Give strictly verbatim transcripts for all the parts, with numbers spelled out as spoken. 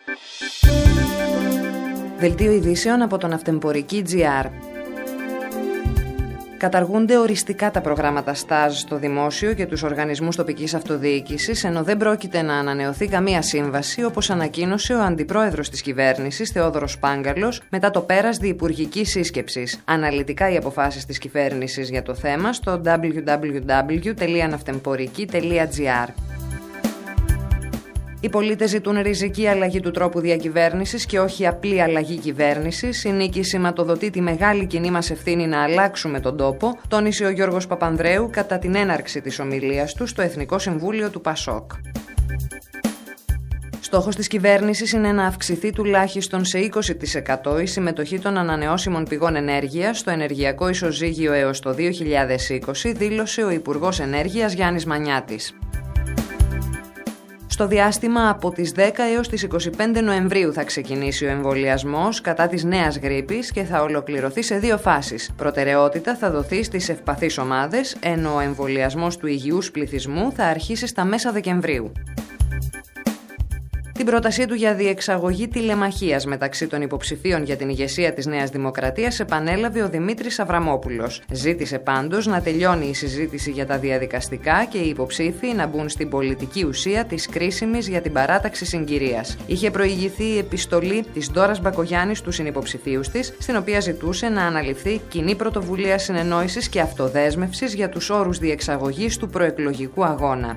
Δελτίο ειδήσεων από τον Ναυτεμπορική τζι αρ. Καταργούνται οριστικά τα προγράμματα στάζ στο δημόσιο και τους οργανισμούς τοπικής αυτοδιοίκησης, ενώ δεν πρόκειται να ανανεωθεί καμία σύμβαση, όπως ανακοίνωσε ο αντιπρόεδρος της κυβέρνησης, Θεόδωρος Πάγκαλος, μετά το πέρας διυπουργικής σύσκεψης. Αναλυτικά οι αποφάσεις της κυβέρνησης για το θέμα στο ντάμπλιου ντάμπλιου ντάμπλιου τελεία ναυτεμπορική τελεία τζι αρ. Οι πολίτες ζητούν ριζική αλλαγή του τρόπου διακυβέρνησης και όχι απλή αλλαγή κυβέρνησης. Η νίκη σηματοδοτεί τη μεγάλη κοινή μας ευθύνη να αλλάξουμε τον τόπο, τόνισε ο Γιώργος Παπανδρέου κατά την έναρξη της ομιλίας του στο Εθνικό Συμβούλιο του Πασόκ. Στόχος της κυβέρνησης είναι να αυξηθεί τουλάχιστον σε είκοσι τοις εκατό η συμμετοχή των ανανεώσιμων πηγών ενέργειας στο ενεργειακό ισοζύγιο έως το δύο χιλιάδες είκοσι, δήλωσε ο Υπουργός Ενέργειας Γιάννης Μανιάτης. Στο διάστημα από τις δέκα έως τις είκοσι πέντε Νοεμβρίου θα ξεκινήσει ο εμβολιασμός κατά της νέας γρίπης και θα ολοκληρωθεί σε δύο φάσεις. Προτεραιότητα θα δοθεί στις ευπαθείς ομάδες, ενώ ο εμβολιασμός του υγιούς πληθυσμού θα αρχίσει στα μέσα Δεκεμβρίου. Την πρότασή του για διεξαγωγή τηλεμαχίας μεταξύ των υποψηφίων για την ηγεσία της Νέας Δημοκρατίας επανέλαβε ο Δημήτρης Αβραμόπουλος. Ζήτησε πάντως να τελειώνει η συζήτηση για τα διαδικαστικά και οι υποψήφοι να μπουν στην πολιτική ουσία της κρίσιμης για την παράταξη συγκυρίας. Είχε προηγηθεί η επιστολή της Ντόρας Μπακογιάννης στους συνυποψηφίους της, στην οποία ζητούσε να αναλυφθεί κοινή πρωτοβουλία συνεννόησης και αυτοδέσμευσης για τους όρους διεξαγωγής του προεκλογικού αγώνα.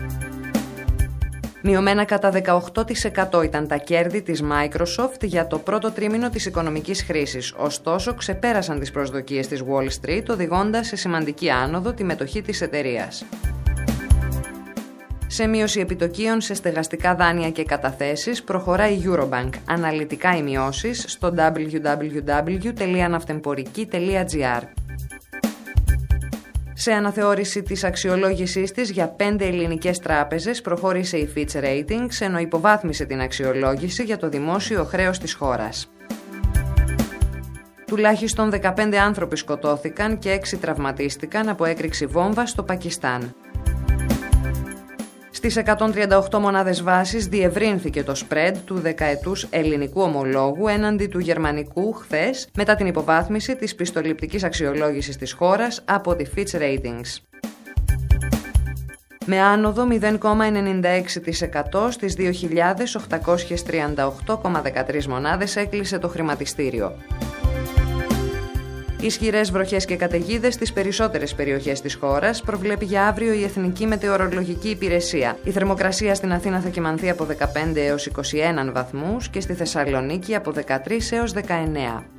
Μειωμένα κατά δεκαοκτώ τοις εκατό ήταν τα κέρδη της Microsoft για το πρώτο τρίμηνο της οικονομικής χρήσης, ωστόσο ξεπέρασαν τις προσδοκίες της Wall Street, οδηγώντας σε σημαντική άνοδο τη μετοχή της εταιρείας. Σε μείωση επιτοκίων σε στεγαστικά δάνεια και καταθέσεις προχωράει η Eurobank. Αναλυτικά οι μειώσεις στο ντάμπλιου ντάμπλιου ντάμπλιου τελεία ναυτεμπορική τελεία τζι αρ. Σε αναθεώρηση της αξιολόγησής της για πέντε ελληνικές τράπεζες προχώρησε η Fitch Ratings, ενώ υποβάθμισε την αξιολόγηση για το δημόσιο χρέος της χώρας. Τουλάχιστον δεκαπέντε άνθρωποι σκοτώθηκαν και έξι τραυματίστηκαν από έκρηξη βόμβας στο Πακιστάν. Στις εκατόν τριάντα οκτώ μονάδες βάσης διευρύνθηκε το spread του δεκαετούς ελληνικού ομολόγου έναντι του γερμανικού χθες, μετά την υποβάθμιση της πιστοληπτικής αξιολόγησης της χώρας από τη Fitch Ratings. Με άνοδο μηδέν κόμμα ενενήντα έξι τοις εκατό στις δύο χιλιάδες οκτακόσιες τριάντα οκτώ κόμμα δεκατρείς μονάδες έκλεισε το χρηματιστήριο. Ισχυρές βροχές και καταιγίδες στις περισσότερες περιοχές της χώρας προβλέπει για αύριο η Εθνική Μετεωρολογική Υπηρεσία. Η θερμοκρασία στην Αθήνα θα κυμανθεί από δεκαπέντε έως είκοσι ένα βαθμούς και στη Θεσσαλονίκη από δεκατρείς έως δεκαεννέα.